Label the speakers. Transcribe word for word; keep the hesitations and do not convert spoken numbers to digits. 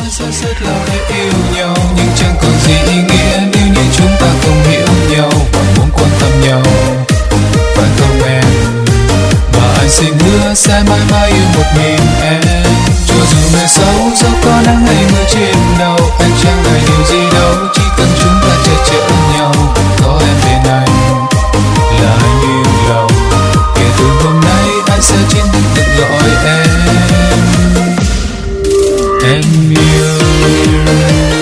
Speaker 1: rất rất lâu để yêu nhau, nhưng chẳng còn gì ý nghĩa nếu như chúng ta không hiểu nhau và muốn quan tâm nhau, phải không em? Và anh xin hứa sẽ mãi mãi yêu một mình em, cho dù ngày sau dẫu có nắng hay mưa trên đầu, anh chẳng ngại điều gì đâu, chỉ cần chúng ta che chở nhau. Có em bên anh là anh yêu lòng, kể từ hôm nay anh sẽ chính thức tự gọi em em yêu.